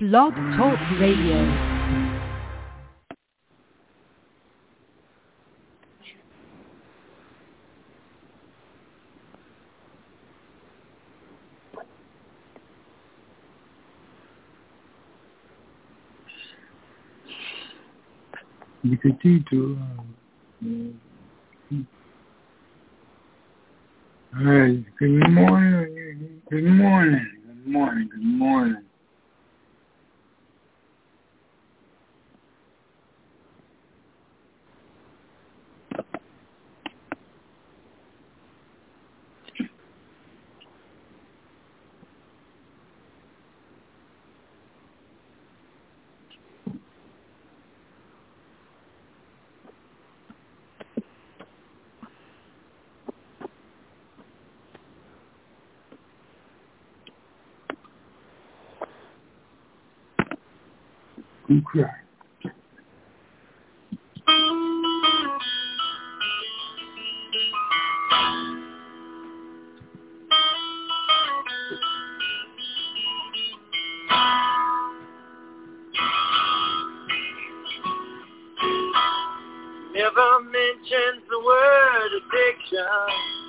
Blog Talk Radio. Nikitito. All right. Good morning. Good morning. Good morning. Good morning. Okay. Never mentions the word addiction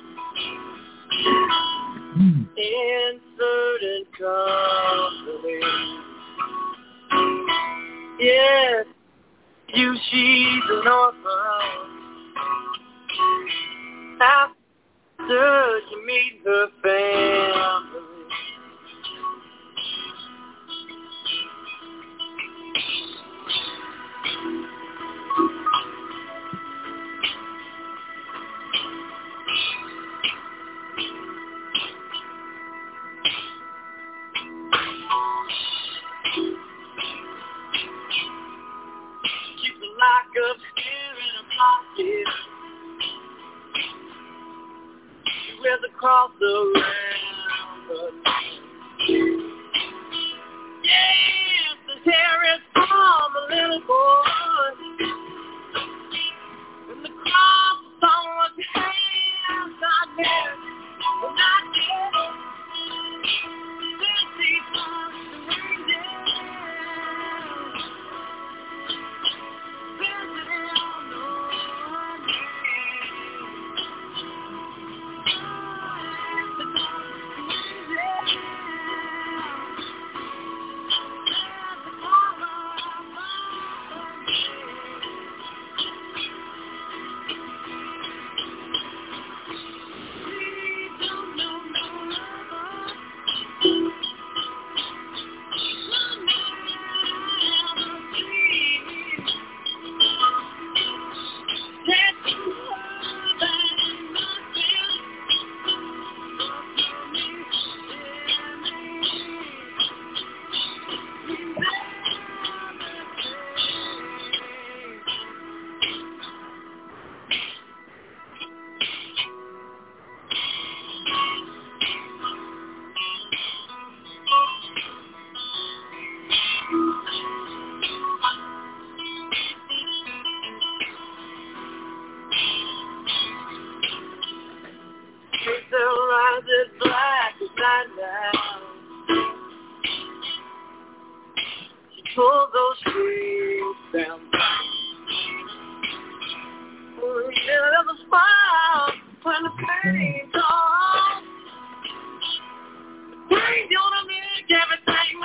in certain companies. Yes, she's an orphan. After you meet her family, like a spear in a pocket. She wears a cross around her neck. Yes, the hair is from a little boy, and the cross is on her hands. Not there, not there. Then she starts to rain down. Pull those streets down. There's a smile when the pain's on. Bring you to make everything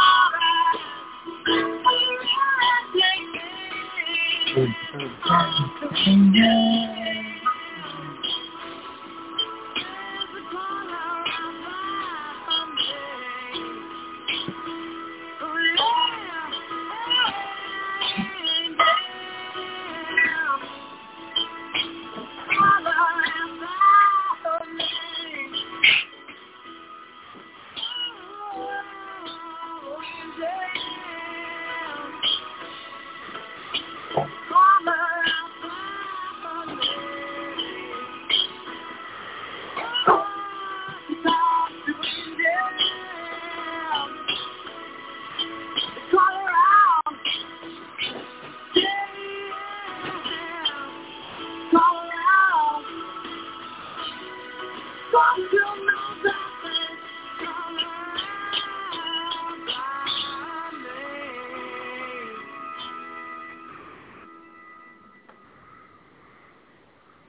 alright.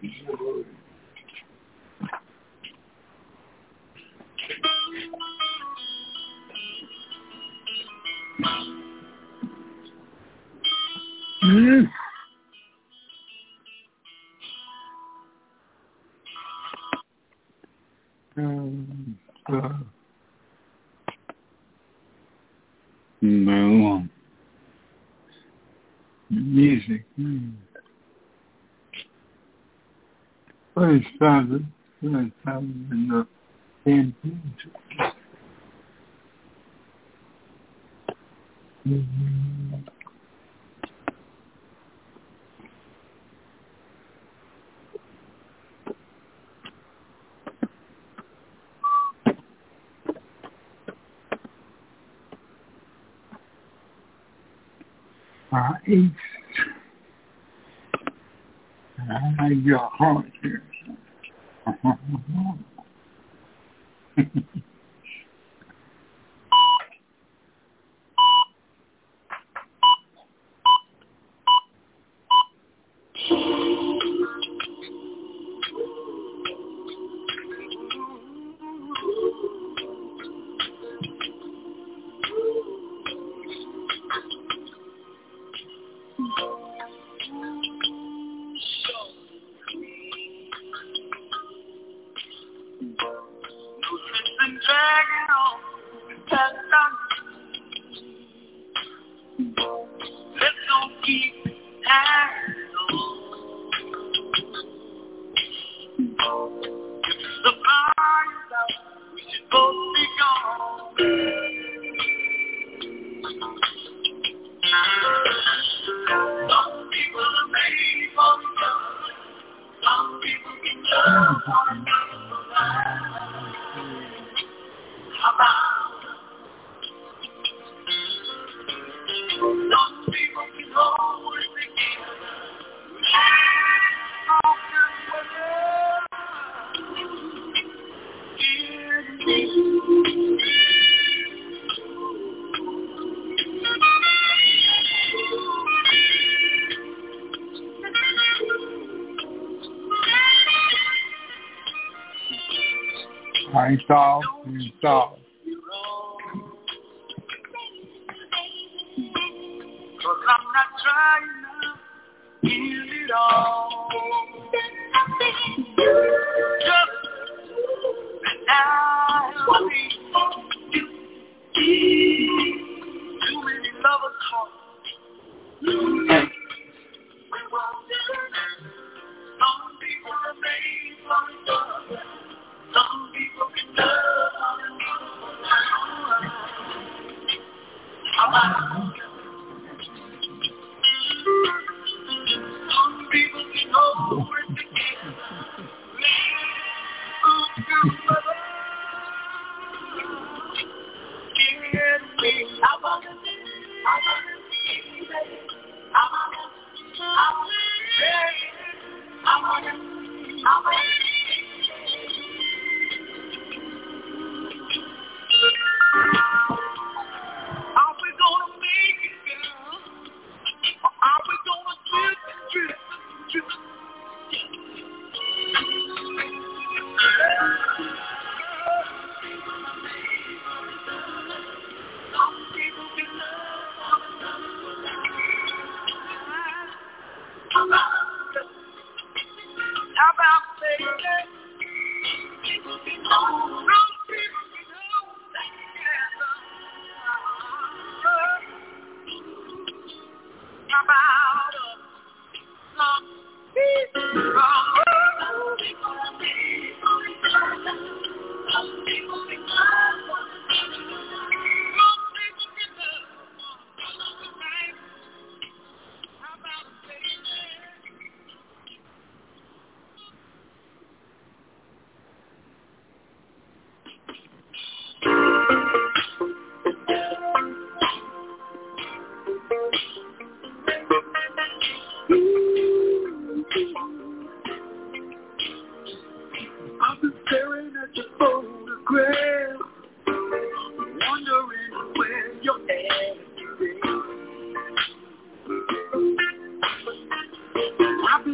No. Music. Well, it's probably enough. 10 East. I like your heart here. Install. Cause I'm not trying to heal it all. Just now I need you. Too many lovers talk. Some people are made for each other. Some people can love. Some people can hold it together. Some people can love.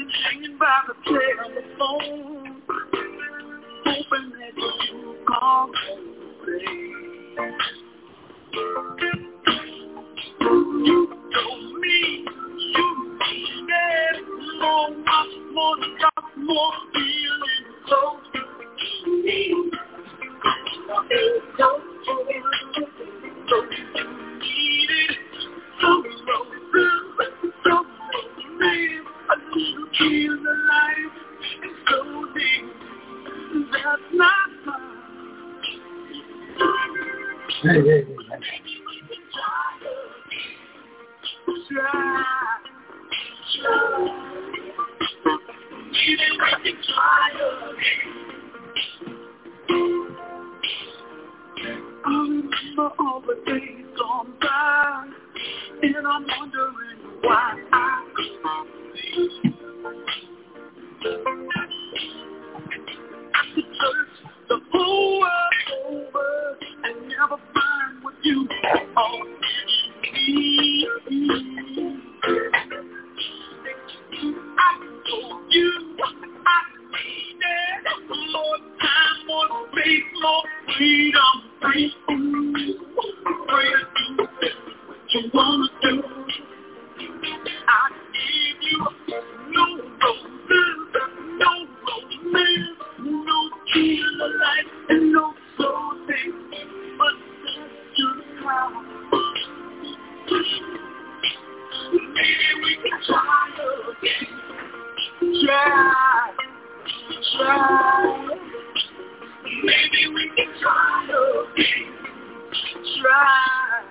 hanging by the telephone, hoping that you call me. You told me you needed more, much more, got more feeling close to me. So you needed some roses, some roses, a little key in the life, and so deep, that's not fine. Hey. Try. Even when you try again. I remember all the days gone by, and I'm wondering why I could search the whole world over and never find what you all need. I told you I needed more time, more space, more freedom. Free to do what you wanna do. I give you no roses, no romance, no key in the light, and no soul thing, but that's just how. Maybe we can try again. Try. Maybe we can try again. Try.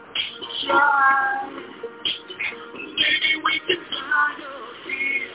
Maybe we can try again.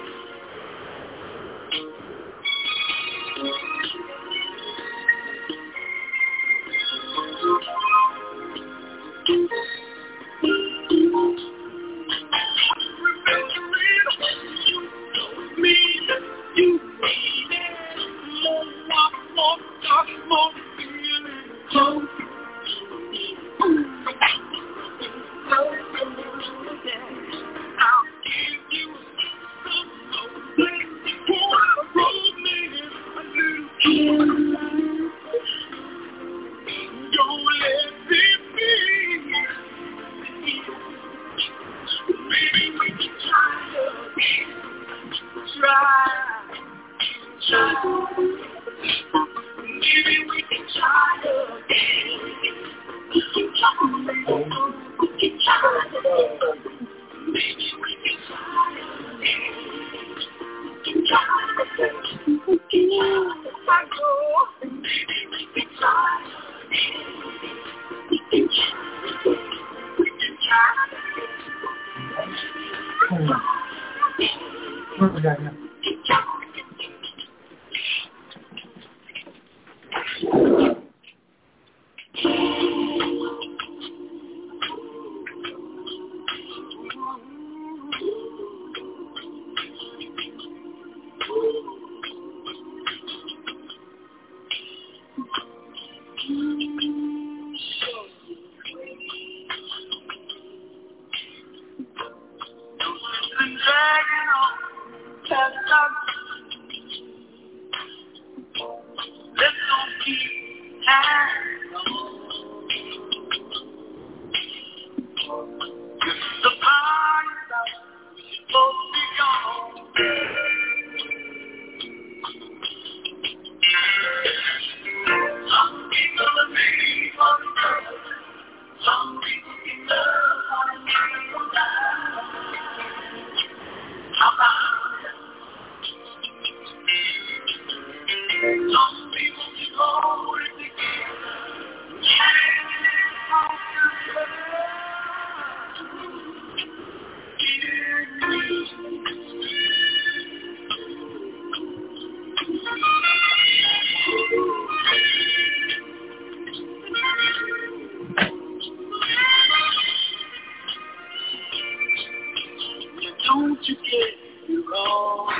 Don't you get me wrong,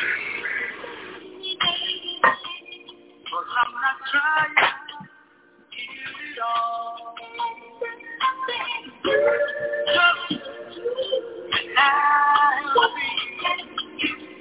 'cause I'm not trying to give it all. Just as I be.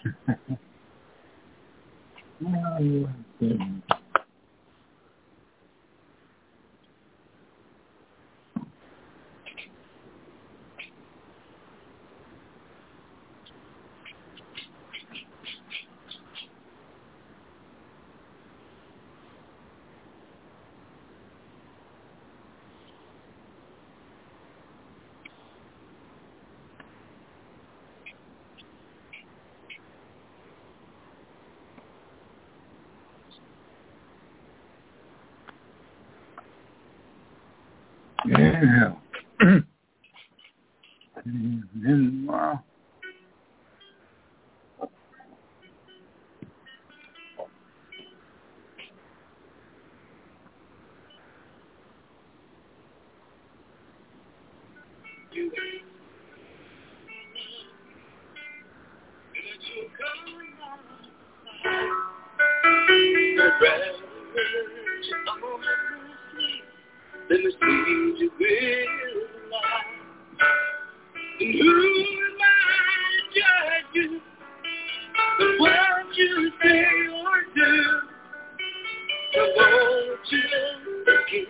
Inhale. In wow. Let me see you will lie. And who am I to judge you? But what you say or do, I want you again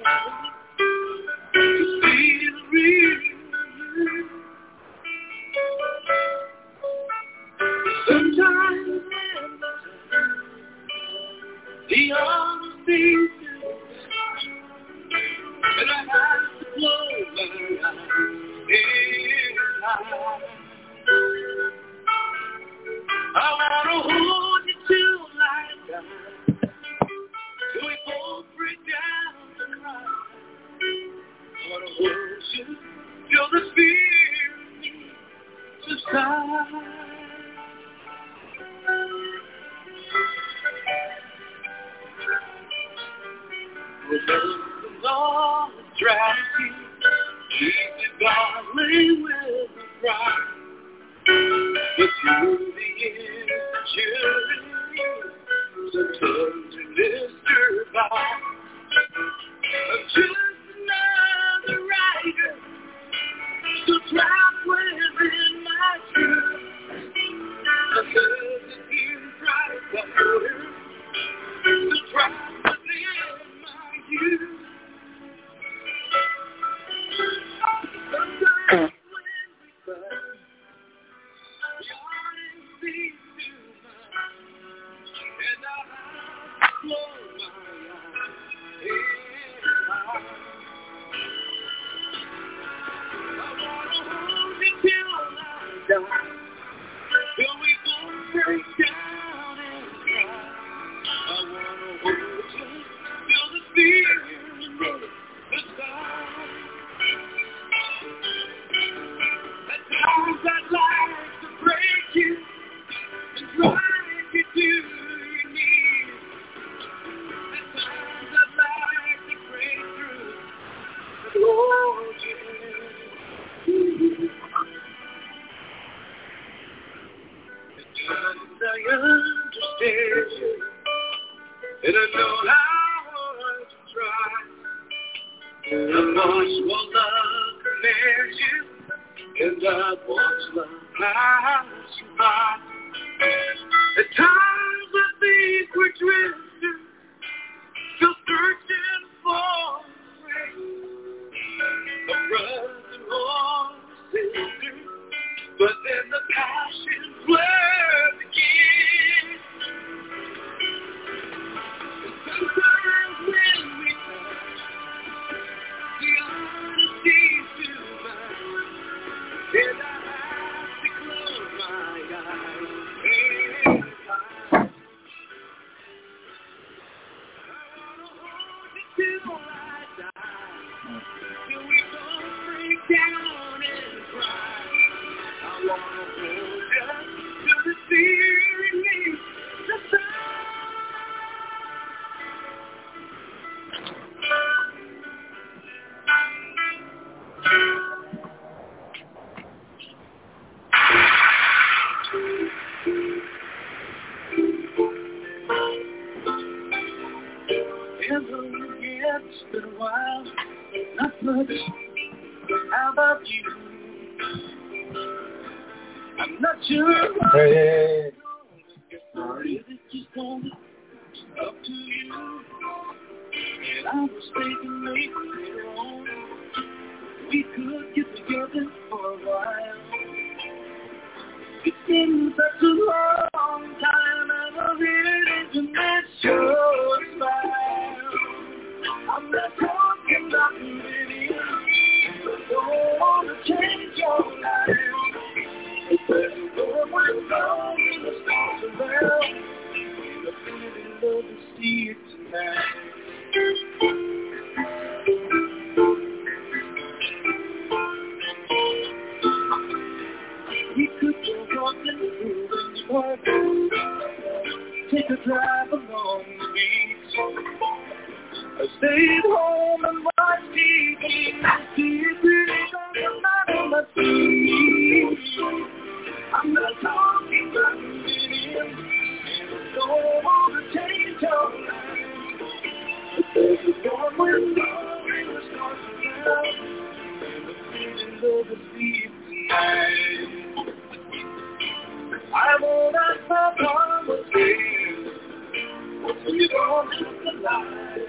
to see the real you. Sometimes the honesty and I have to close my eyes. I want to hold you till I die, till we both break down and cry. I want to hold you till the fear subsides. Remember the long tragedy, keep it godly with a cry. But you're the insecurity, so tough to live by. I'm just another writer, so trapped within my truth. I heard that you cried by her, so trapped within my youth. Sometimes when we fight, the honesty too much, and I have to close my eyes. I want to hold you till I die, till we both break down and cry. I want to hold you till the fear subsides. At times I'd like to break you and drive you to your knees. At times I'd like to break through and hold you. At times I understand you, and I know how hard to try. I watch what love commands you, and I watch love pass you by. At times I think we're drifting, still searching for a brother or a sister, but then the passion blurs again. Sometimes when we touch, the honesty's too much, and I have to close my eyes. I wanna hold you till I die, till we both break down and cry. I wanna hold you till the fear in me subsides. It's been a while, not much. How about you? I'm not sure. Hey. Or is it just only up to you? And I was thinking maybe later on we could get together for a while. It's been such a long time and I'm ready to miss your smile. I'm not talking about millions, but don't want to change your life. If there's a world where love and the stars around, I really love to see it tonight. We could go walking through the park, take a drive along the beach. I stayed home and watched TV, see it really don't matter my feet. I'm not talking about millions, and I don't want to change your life. But there's a warm window in the stars around, and I really love to see it tonight. I won't ask my mama things, so you don't have to lie.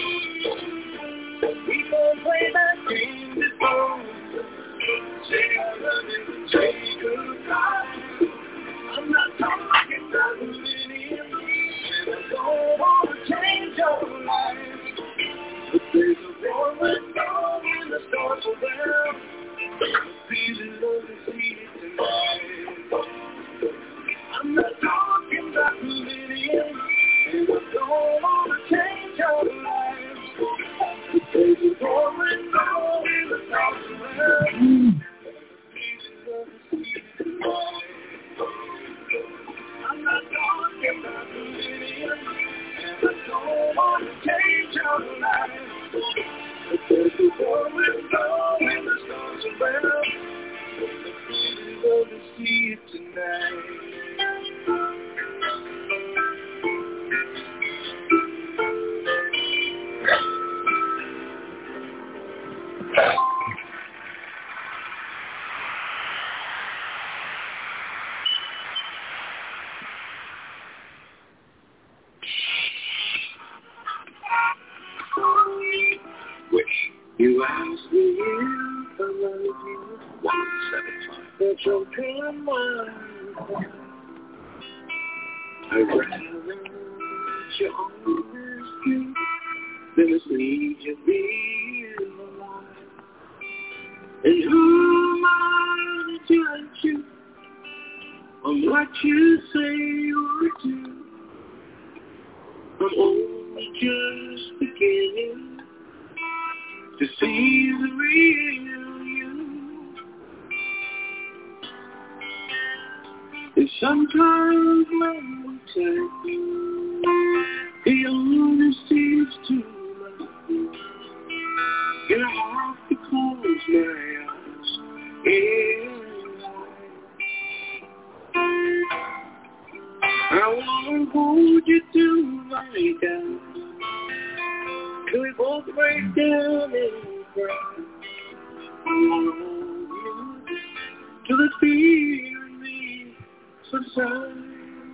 We gon' play that game before, say I love you and say goodbye. I'm not talking about millions, and I don't want to change your life. But there's a warm window in the stars around, I really love to see it tonight. I'm not talking about millions, and I don't want to change your life. But there's a warm window in the stars around, I really love to see it tonight. I'm not talking about millions, and I don't want to change your life. But there's a warm window in the stars around, I really love to see it tonight. You asked me if I love you, 175. But you'll come on. I'd rather you always do than to see you be alive. And who am I to judge you on what you say or do? I'm only just beginning to see the real you. And sometimes when we touch, the honesty's too much. And I have to close my eyes and I wanna hold you to my down. Can we both break down and cry? I wanna hold you till the fear in me subsides.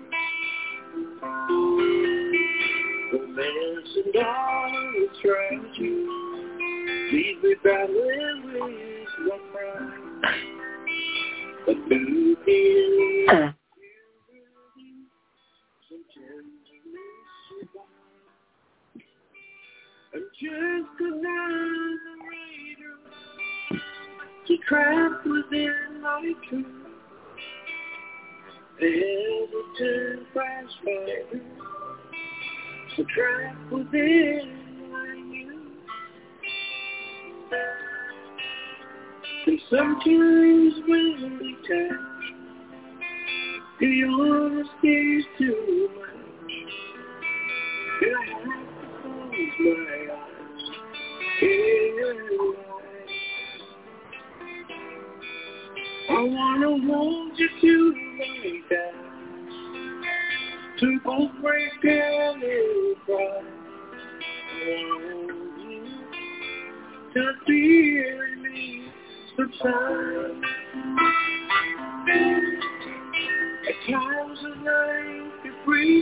Romance and all the tragedy leave me battling with my pride. But through the some tenderness survive. I'm just another reader, trapped within my truth. The hesitant flash fire, so trapped within my youth. And sometimes when we touch, the honesty's too much, and I have to close my eyes. I wanna hold you to my back, to both break down and cry. I wanna hold you till fear in me subsides. At times of night, it breathes.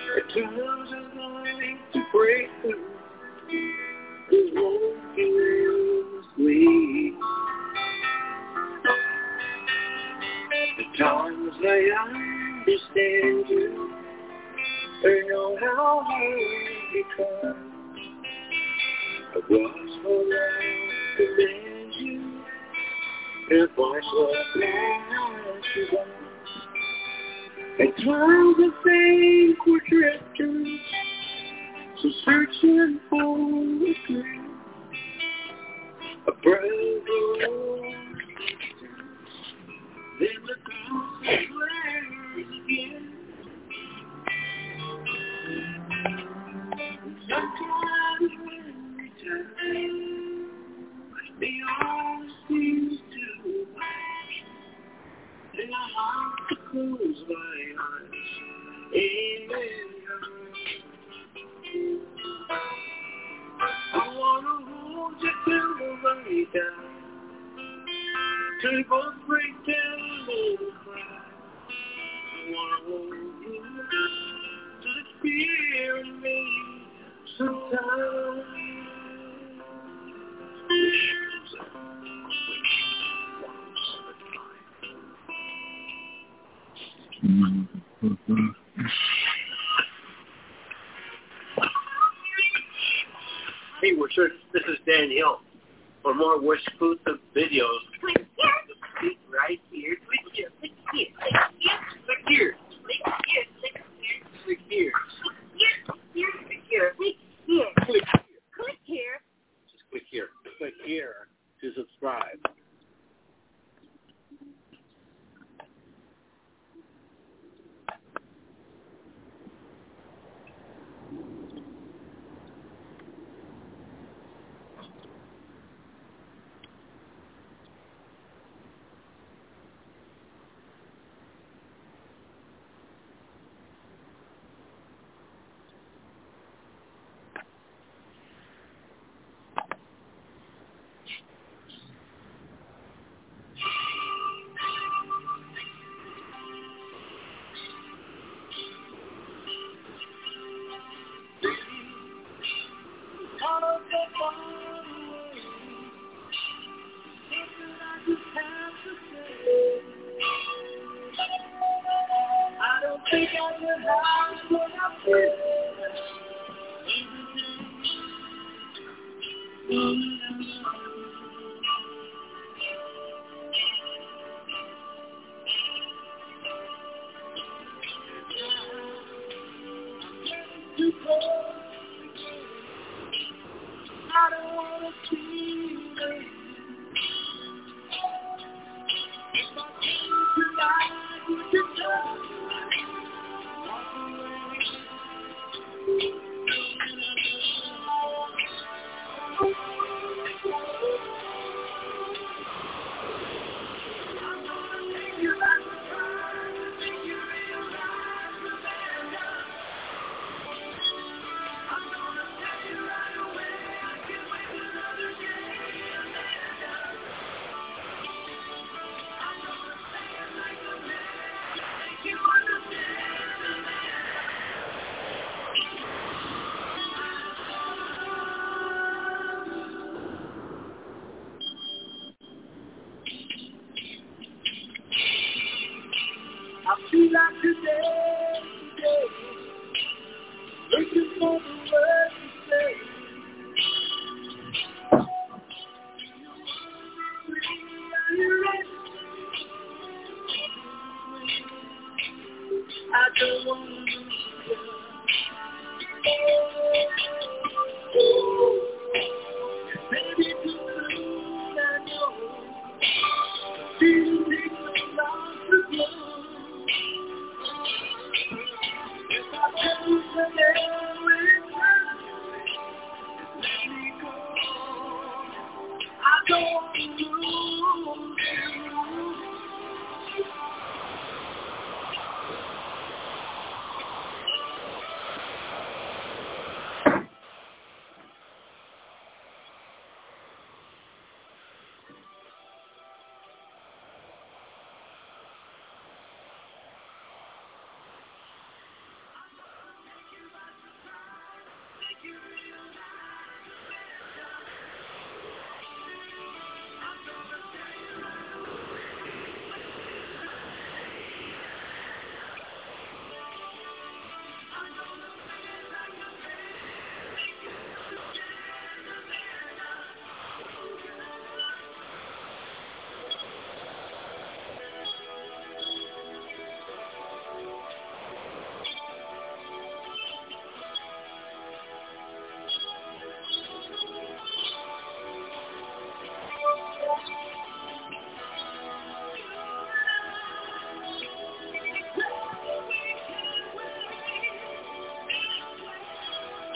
At times I'm going to break through. The won't give sleep. At times I understand you. I know how hard it becomes. I was for life to bend you. And watch what lies you on. At times I think we're drifters, so searching for a dream, a brand new then the ghost flares again. Sometimes when we turn, the all seems to watch, and I have to close my eyes. Amen. I wanna hold you till the way down, till we both break down and cry. I wanna hold you till it's fear in me. Sometimes Hey, this is Danielle. For more Wishfuta videos, click right here. Click here. Click here. Click here. Click here. Click here. Click here. Click here. Click here. Click here. Just click here. Click here to subscribe.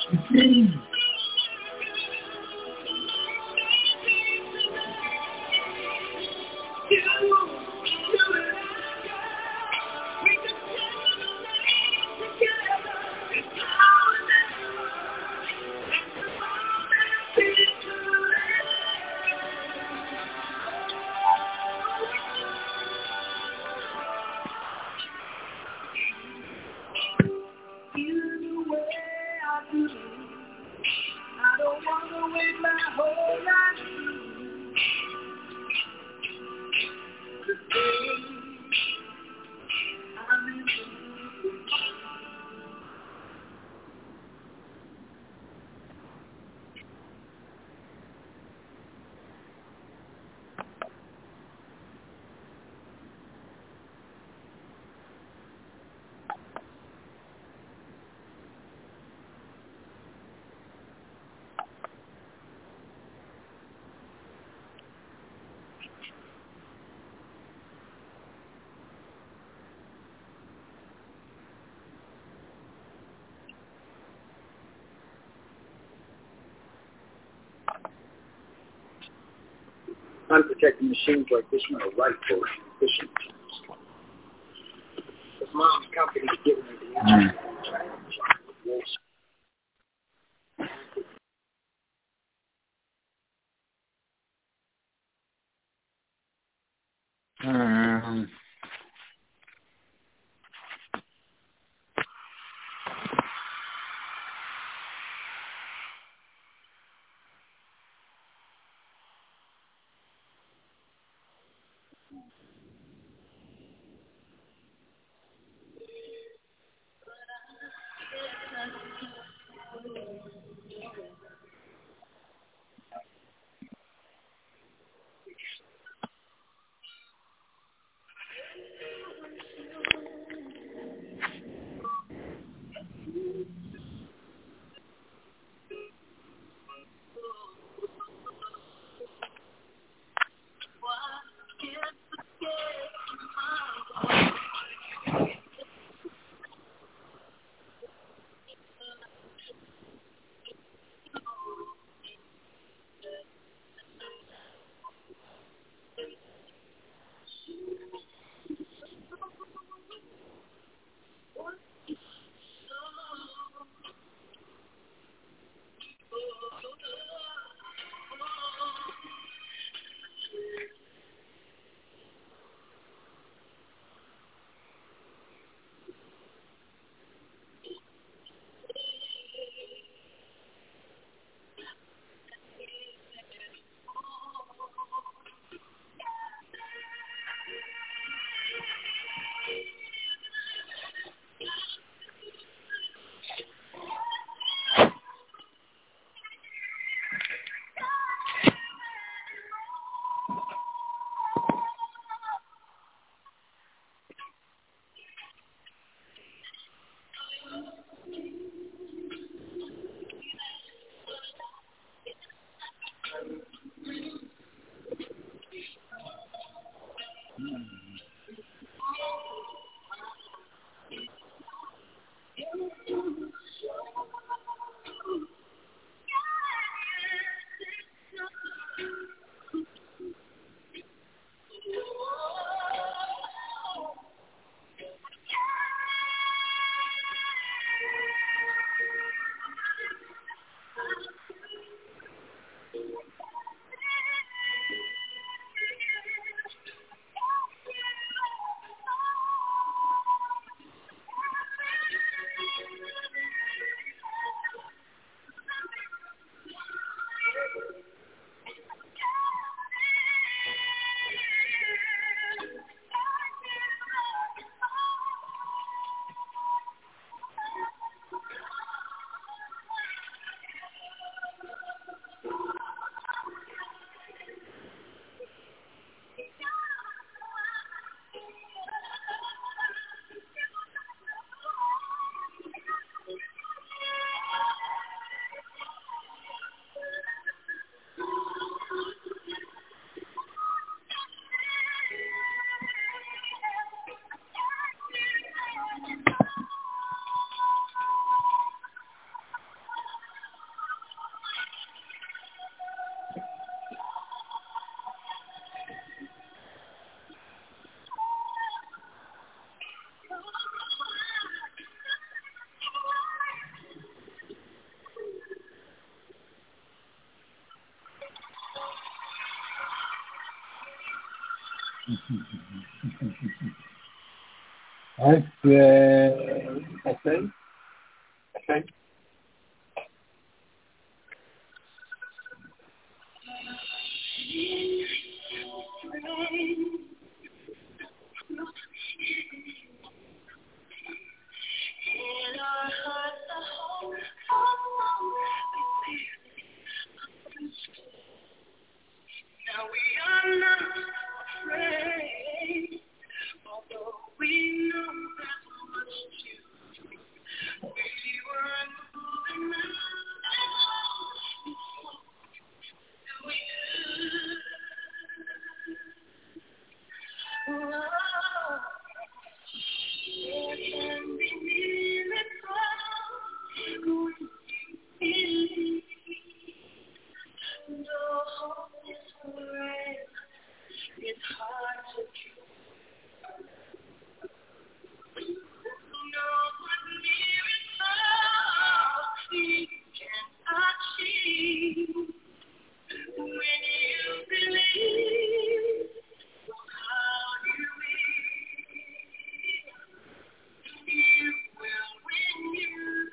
Unprotected machines like this one are right for efficient machines. His mom's company is giving her the interest. I say. In our hearts, the hope now we are not afraid, although we know there's much to do. We were moving there can be miracles when you believe. No hope is forever. It's hard to keep. No miracle you can achieve when you believe. How you will when you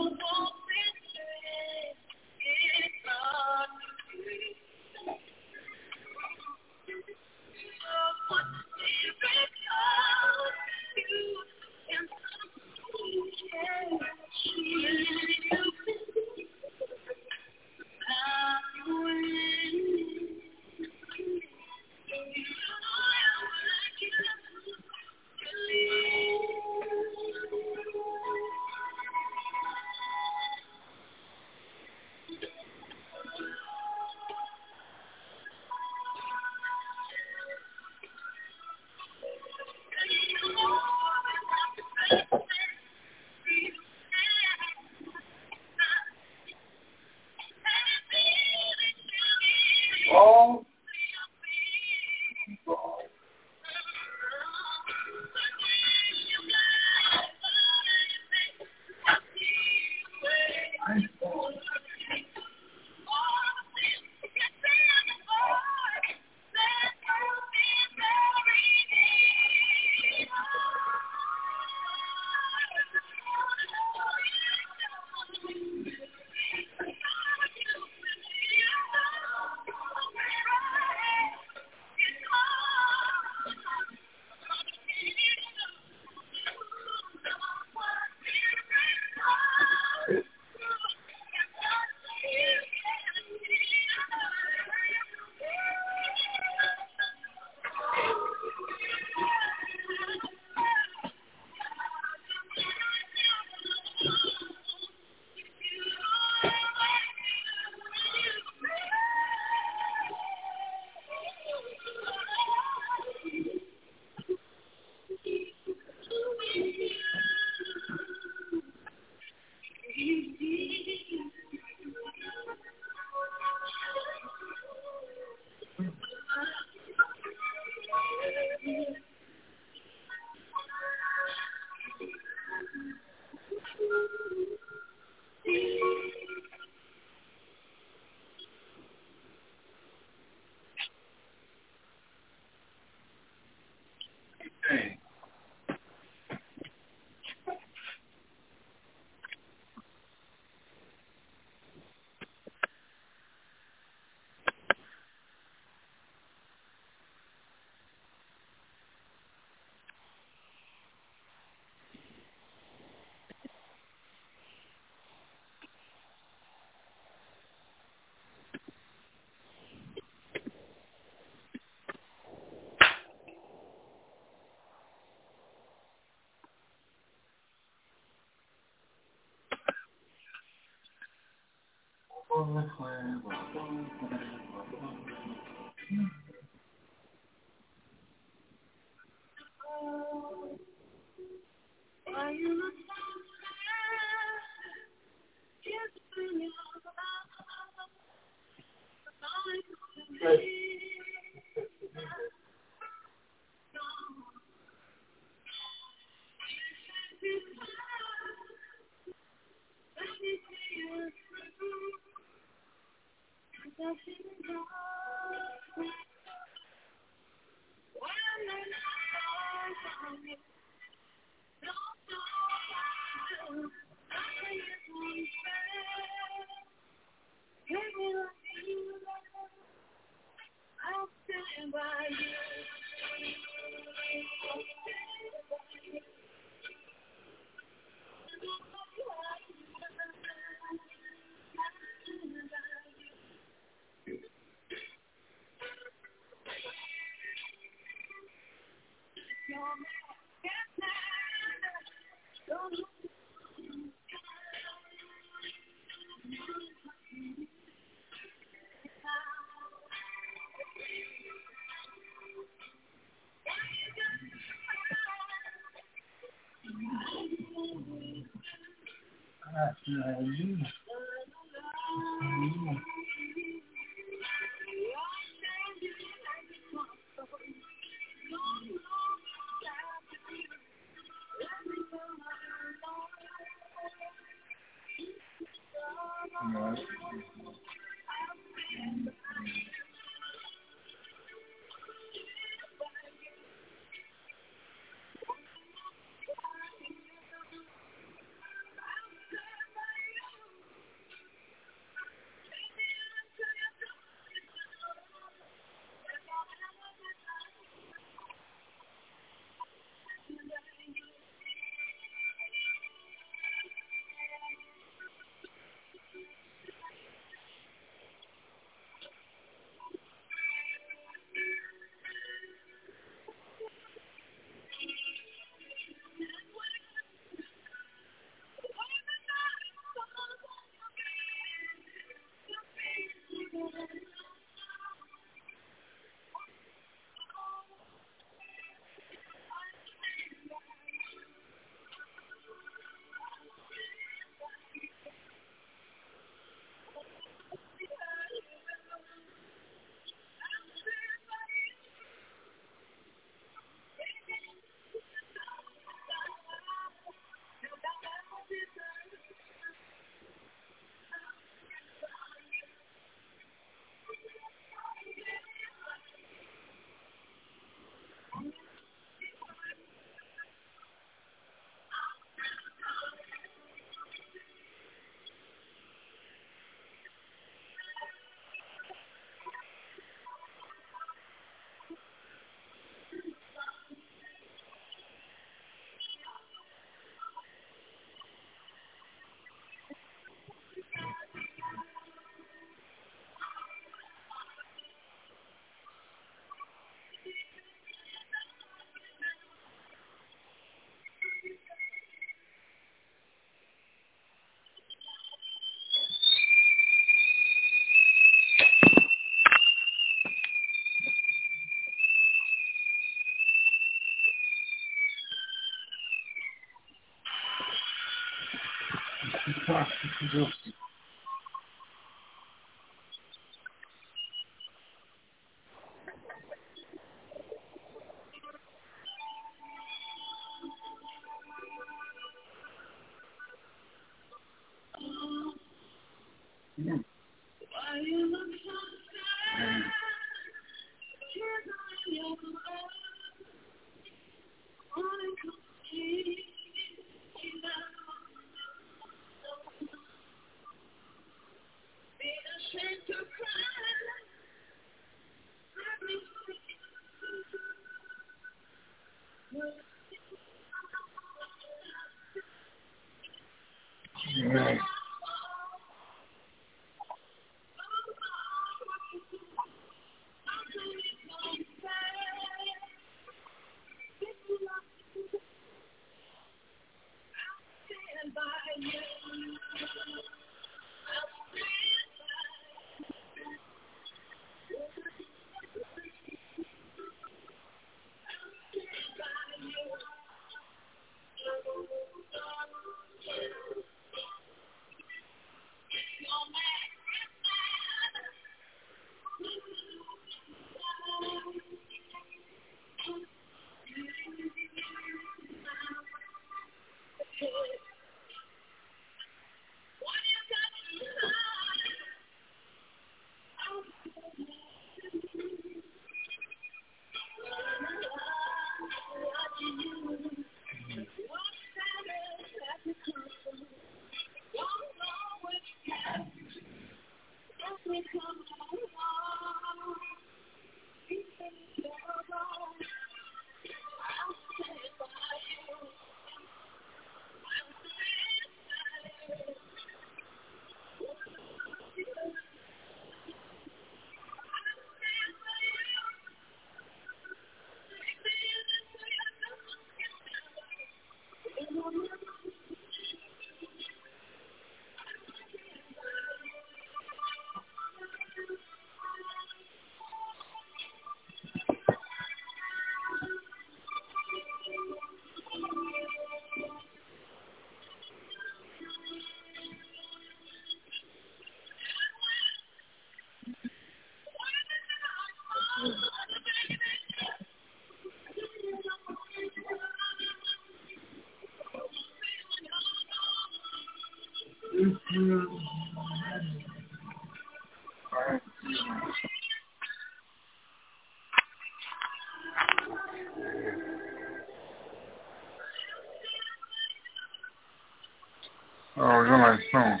Oh, it's on my phone.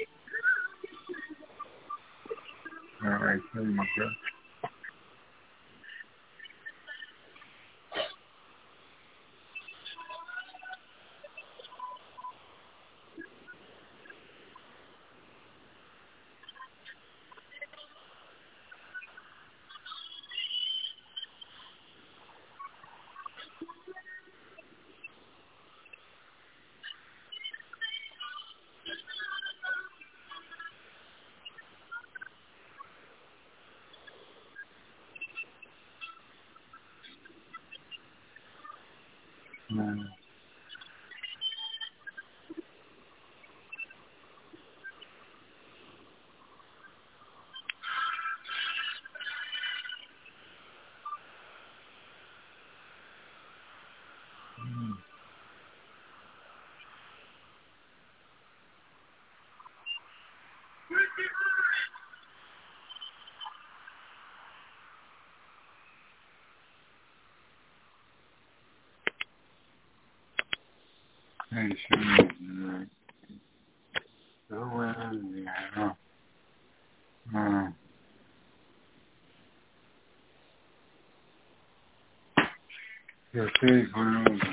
All right, tell you my girl. Hey, show me. Your face went over.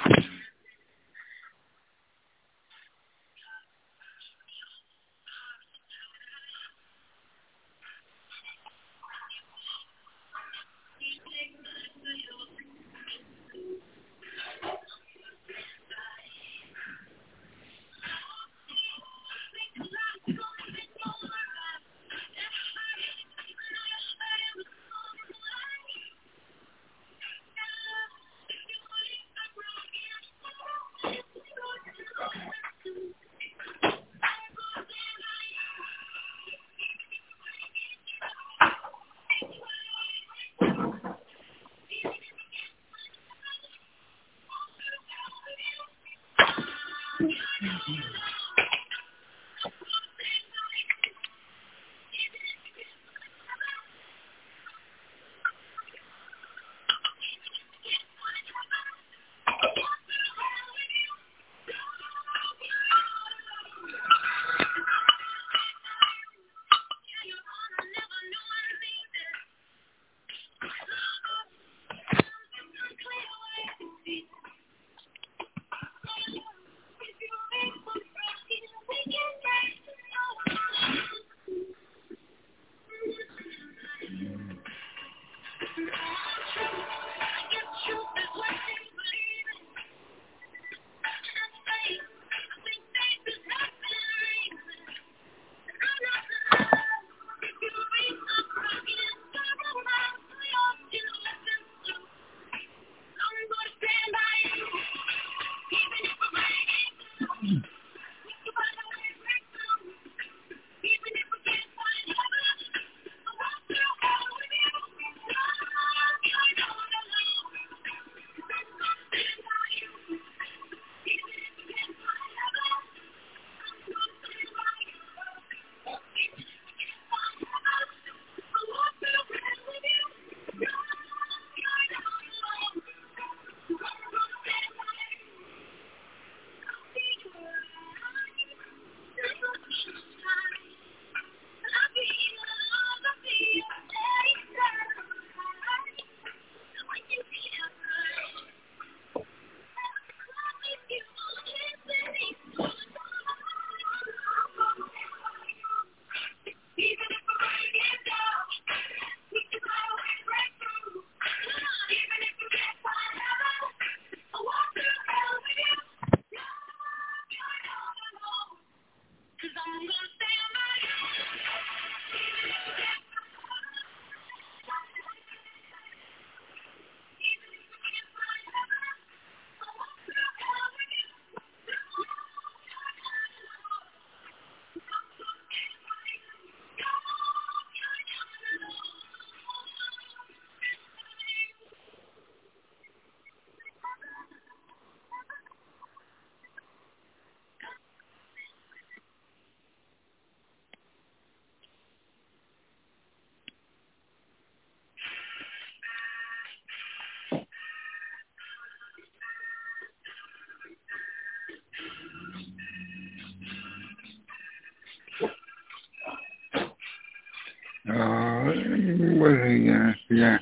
Was he gonna yeah.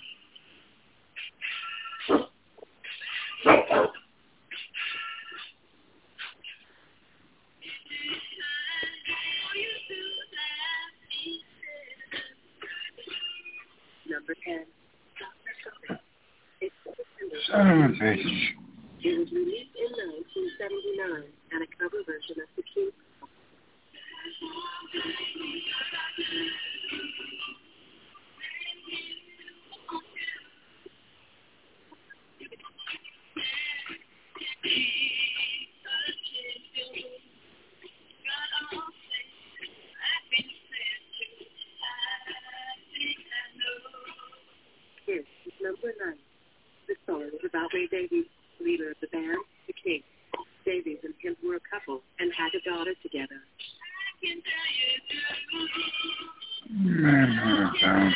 Number 10, Dr. Summers. It's Son of a bitch. It was released in 1979 and a cover version of the King. Here is number 9. The song is about Ray Davies, leader of the band, The King. Davies and him were a couple and had a daughter together. Man, down.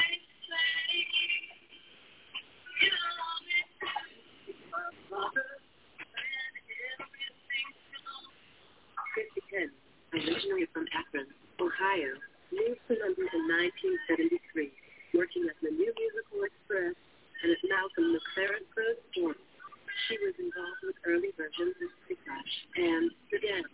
Christy Penn, originally from Akron, Ohio, moved to London in 1973, working at the New Musical Express and at Malcolm McLaren Prose Storm. She was involved with early versions of The Clash and The Dance.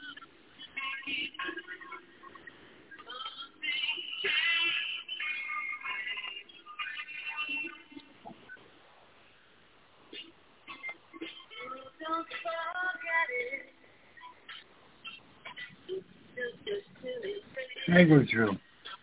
I go through.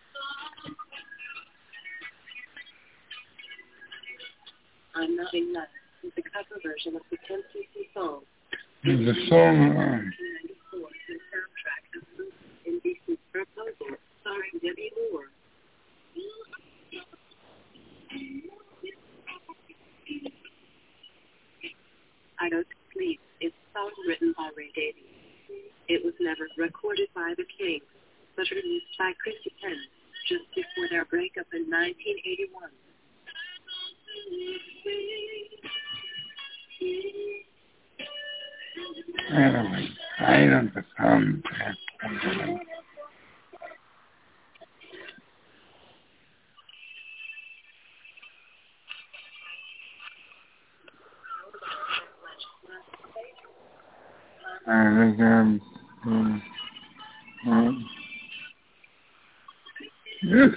I'm Not in Love is the cover version of the 10cc song. There's a song 1994, the soundtrack of NBC's Proposal, starring Debbie Moore. I Don't Sleep is a song written by Ray Davies. It was never recorded by The King, but released by Christy Penn just before their breakup in 1981. anyway, I don't sound yes.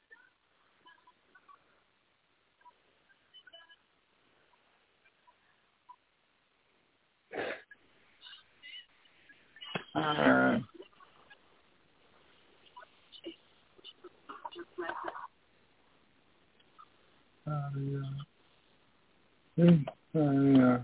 Yeah.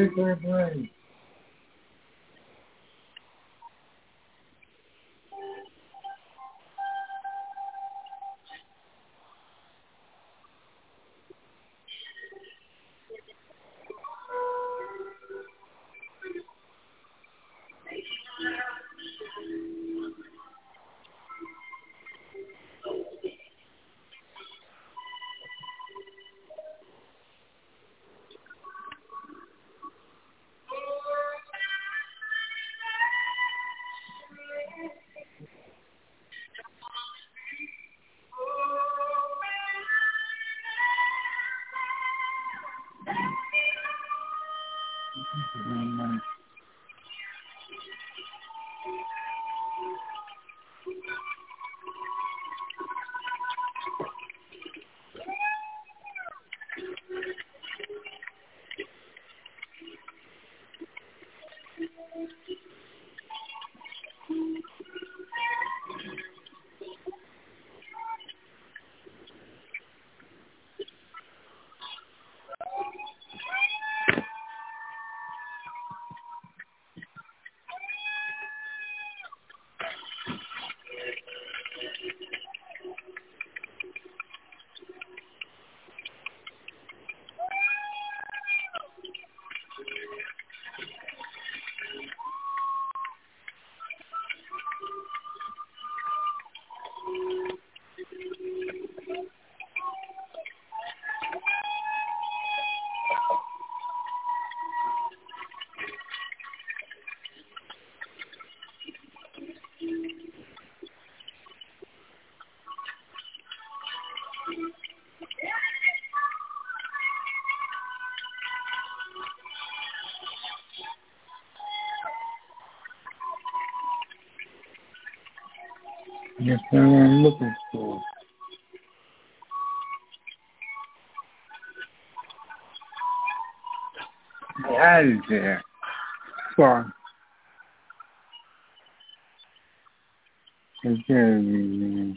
play. That's what I'm looking for. That is there. Fuck. It's gotta be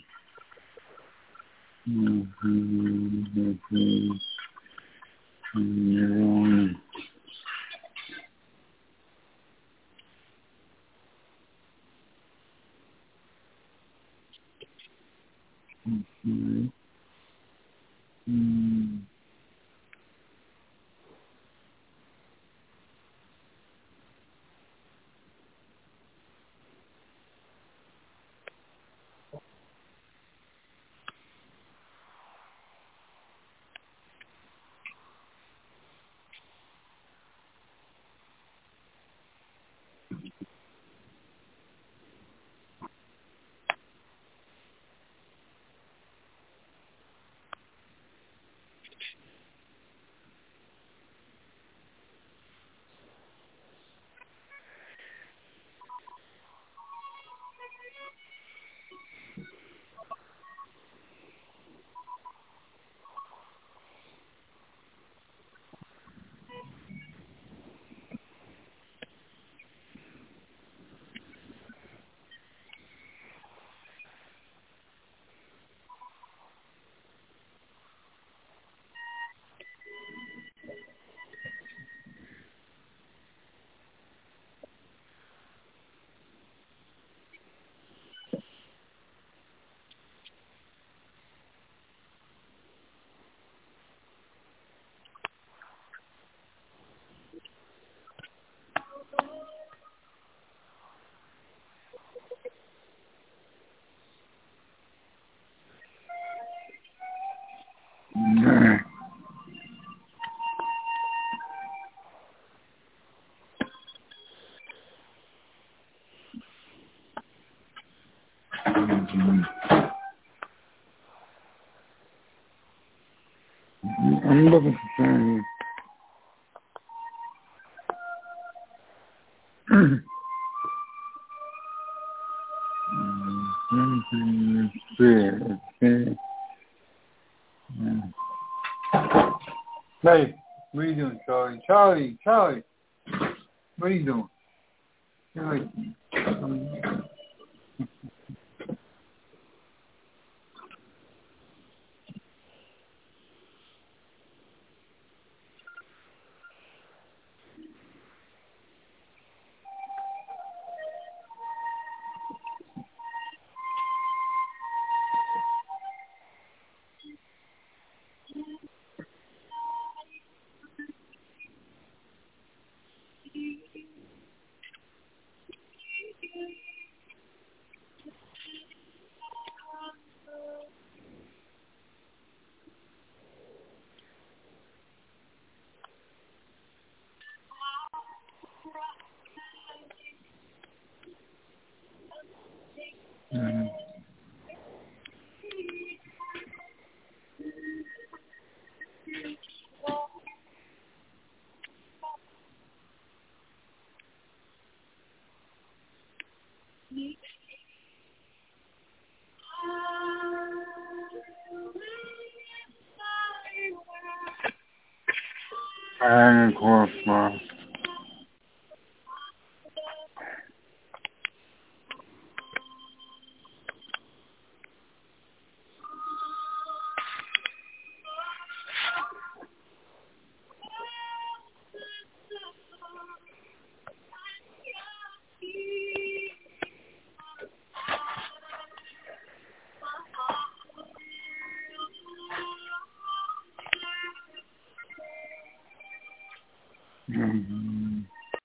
I'm looking for something. Hey, what are you doing, Charlie? Charlie, what are you doing? You're like, And of course,